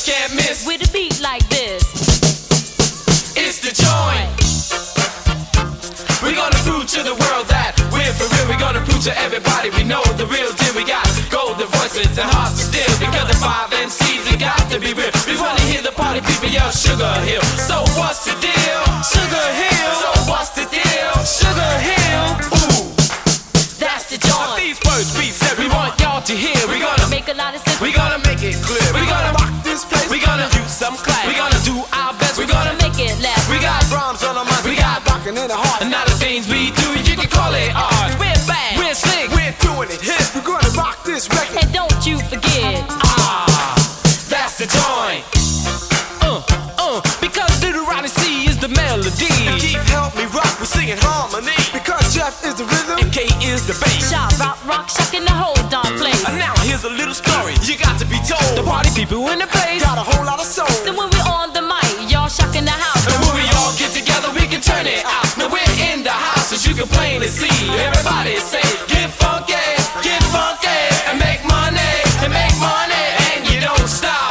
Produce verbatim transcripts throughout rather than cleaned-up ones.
just can't miss. With a beat like this, it's the joint. We're gonna prove to the world that we're for real. We're gonna prove to everybody we know the real deal. We got golden voices and hearts to steal. Because the five M Cs, it got to be real. We wanna hear the party people yell Sugar Hill. So what's the deal? Sugar Hill. So what's the deal? Sugar Hill. Ooh, that's the joint. these words we said we want y'all to hear. We're gonna Make a lot of sense. We're gonna make it clear. We're gonna rock this place. We're gonna use some class. We're gonna do our best. We're gonna make it last. We got rhymes on our minds. We got rockin' in the heart. And now the things we do, you can call it art. We're back. We're slick. We're doing it hip. We're gonna rock this record. And don't you forget, Ah, that's the joint. Uh, uh, because Little Ronnie C is the melody. And Keith help me rock, we're singing harmony. Because Jeff is the rhythm and K is the bass. Sha rock, rock, shocking the whole darn place. And now here's a little story you got to be told. The party people in the place got a whole lot of soul. So when we're on the mic, y'all shocking the house. And when we all get together, we can turn it out. Now we're in the house, as you can plainly see. Everybody say, get funky, get funky, and make money, and make money, and you don't stop.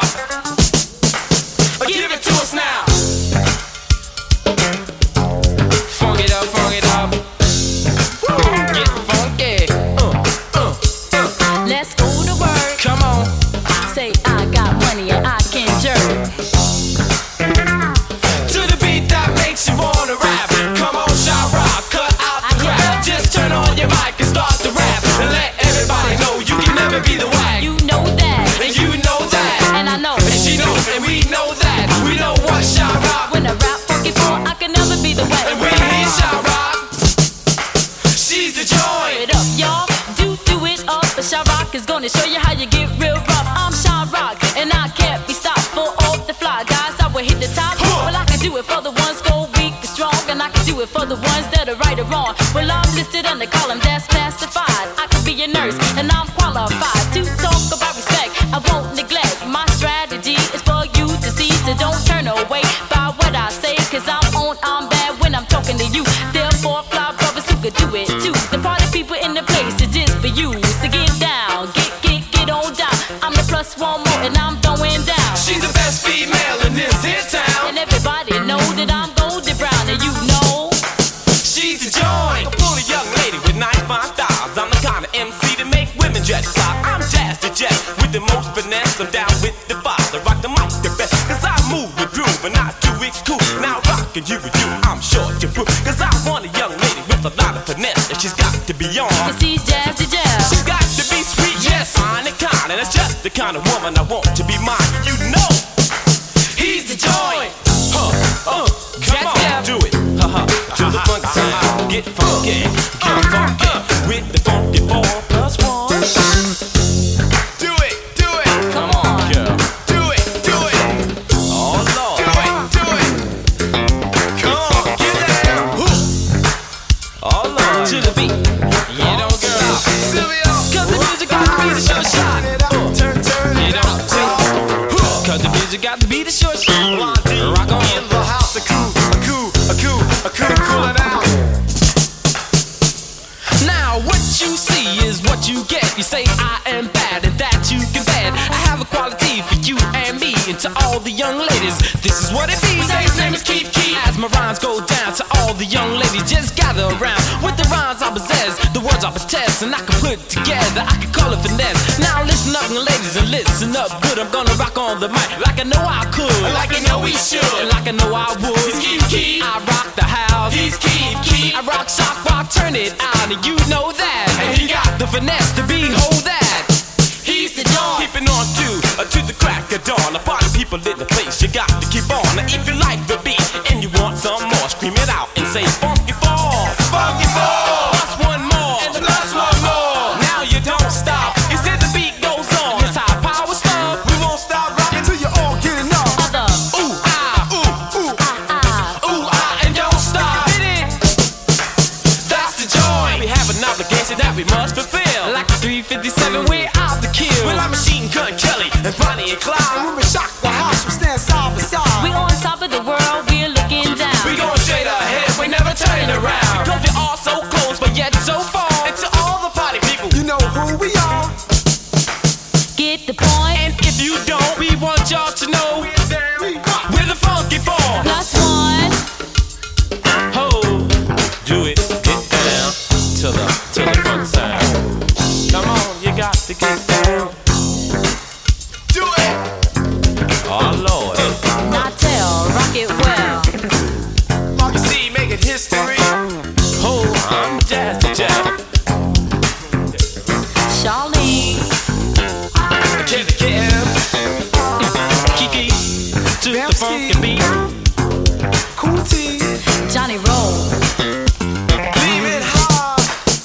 Give it to us now. Funk it up, funk it up. Get funky. Uh, uh, uh. Let's go to work. Come on. Say I got money and I can jerk. To the beat that makes you wanna rap. Come on, shout rock, cut out the crap. Just turn on your mic and start to rap. And let everybody know you can never be the whack. You know that, And you know that. and I know. And she knows, and we know that. We know what shout rock. When I rap funky for, I can never be the wet. And we hear shout rock. She's the joint. It up, y'all. Do do it up. But Sha Rock is gonna show you how you get real rough. I'm Sha Rock, and I can't be stopped. Full off the fly, guys. I will hit the top. Well, I can do it for the ones go weak and strong, and I can do it for the ones that are right or wrong. Well, I'm listed on the column that's classified. I could be a nurse, and I'm qualified to talk about respect. I won't neglect. My strategy is for you to see, so don't turn away by what I say. Cause I'm on, I'm bad when I'm talking to you. Therefore, fly brothers who could do it too. The party people in the place is just for you. So get down, get, get, get on down. I'm the plus one more, and I'm throwing down. She's the best female in this here town. And everybody know that I'm golden brown, and you know She's the joint. A bully young lady with nice fine styles. I'm the kind of M C to make women dress fly. I'm Jazz the Jet with the most finesse. I'm down with the father. Rock the mic the best. Cause I move with groove and I do it cool. Now rockin' you with you, I'm sure to prove. Cause I want a young lady with a lot of finesse. And she's got to be on. cause he's Jazz the Jazz. She's got to be sweet, yes, fine and kind. And that's just the kind of woman I want to be mine. You know, he's the joint. Huh, uh, come on, do it. Ha ha, to the funk sound. Get funky, get funky. With the funky four plus one. Do it, do it. Come on. Girl. Do it, do it. Oh Lord. Do it, do it. Come on, get down. Woo. Oh Lord. To the beat. You don't girl. Sylvia. Cause the music got to be the short shot. Turn, turn it up. Cause the music got to be the short shot. Rock on. In the house, a cool, a cool, a cool, a cool, cool it out. Now what you see is what you get. You say I am bad and that you can bet. I have a quality for you and me and to all the young ladies. This is what it be. Say his name is Keith Keith. As my rhymes go down to all the young ladies, just gather around with the rhymes I possess, the words I possess, and I can put together. I can call it finesse. Now listen up, ladies, and listen up good. I'm gonna rock on the mic like I know I could, like I know we should, like I know I would. He's Keith Keith. I rock the house. He's Keith Keith. I rock, shock, rock, turn it out, and you know that. And he got the finesse to behold that. He's the dawn. Keeping on to, uh, to the crack of dawn. The party people in the place, you got to keep on. Now if you like the beat and you want some more, scream it out and say funky fall, funky fall. Plus one more, and plus one more. Now you don't stop. You said the beat goes on. It's high power stuff. We won't stop rocking till you all get enough. Other. Ooh ah, ooh ooh Ah, ah. ooh ah, and don't stop. Hit it. That's the joint. We have an obligation that we must fulfill. Like the three fifty-seven, we're out to kill. Well, I'm Machine Gun Kelly and Bonnie and Clyde. When we shock the house, we stand side by side. We on top of the world, we're looking down. We going straight ahead, we never turn funky beat. Cool T, Johnny Roll. leaving hard.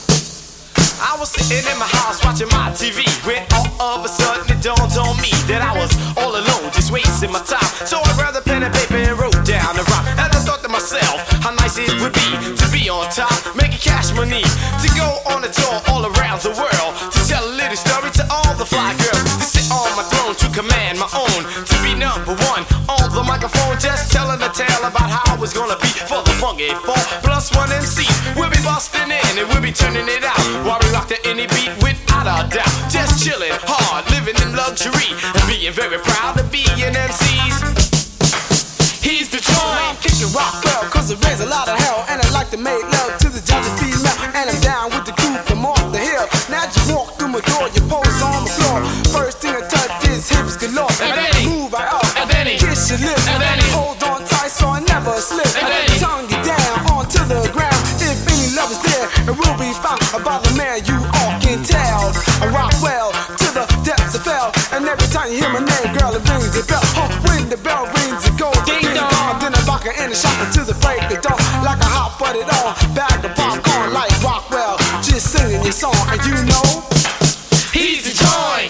I was sitting in my house watching my T V when all of a sudden it dawned on me that I was all alone, just wasting my time. So I grabbed a pen and paper and wrote down the rhyme. And I thought to myself how nice it would be to be on top, making cash money, to go on a tour all around the world, to tell a little story to all the fly girls, to sit on my throne, to command my own, to be number one on the microphone, just telling a tale about how it's gonna be for the funky four plus one M Cs. We'll be busting in and we'll be turning it out while we rock to any beat without a doubt. Just chilling hard, living in luxury, and being very proud to be an M C's. He's the joint. I'm kicking rock well, cause it rains a lot of hell. And I like to make love to the jolly female. And I'm down with the crew from off the hill. Now you walk through my door, you pose on the floor. First thing I touch is hips galore. And then he move right up, and then he kiss your lips. and then he hold on tight so I never slip. And then he tongue you down onto the ground. If any love is there, it will be found about the man you all can tell. I rock well to the depths of hell. And every time you hear my name, girl, it rings a bell. Oh, when the bell rings, it goes ding dong. then I rock her in the shop until the break of dawn. Like a hot buttered on, bag of popcorn like Rockwell. Just singing your song, and you know He's the joint.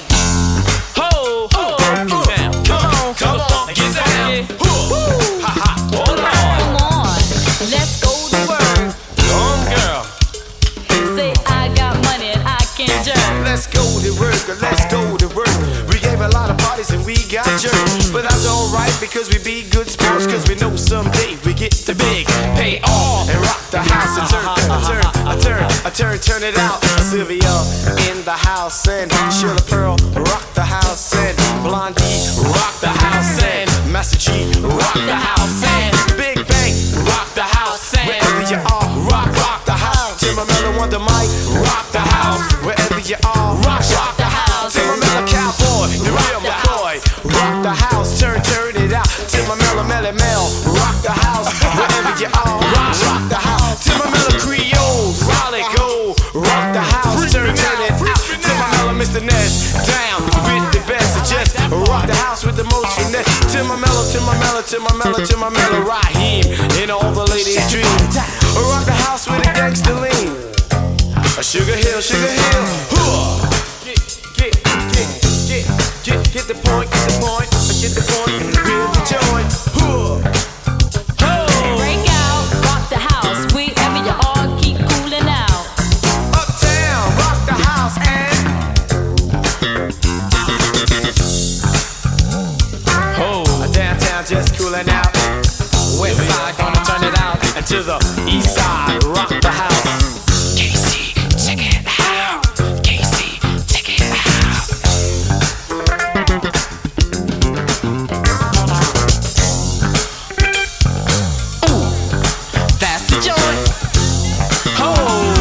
Ho, ho, now, come on, come on, get down. Woo, ha ha, hold on. Come on, let's go to work. Come girl, Say I got money and I can jerk. let's go to work, let's go to work. We gave a lot of parties and we got jerked, but that's alright because we be good sports. Cause we know someday we get the big pay off and rock the house and turn, I turn, I turn, I turn, turn it out. Sylvia in the house and Sheila Pearl rock the house and Blondie rock the house and Master G rock the house and Big Bang rock the house and wherever you are, rock, rock the house. Tim Mello on the mic, rock the house. Wherever you are, rock, rock the house. Tim Mello Cowboy, the real McCoy, rock the house, turn, turn it out. Tim Mello Melly Mel, rock the house. Wherever you are, rock, rock the house. Tim Mello Creole, solid gold, rock the house, turn, turn it out. Tim Mello Mister Ness, down with the best, just rock the house with the most finesse. Tim Mello, Tim Mello, Tim Mello, Tim Mello, Raheem, in all the ladies' dreams. Rock the house with a gangster lean. A Sugar Hill, Sugar Hill. Hooah. Get, get, get, get, get, get the point, get the point, get the point. Feel the joint. Hooah. Break out, rock the house. Wherever you are, keep cooling out. Uptown, rock the house and Ho, downtown just cooling out. west side gonna turn it out. And to the east side, rock the house. K C, check it out. K C, check it out. Ooh, that's the joint. Ho,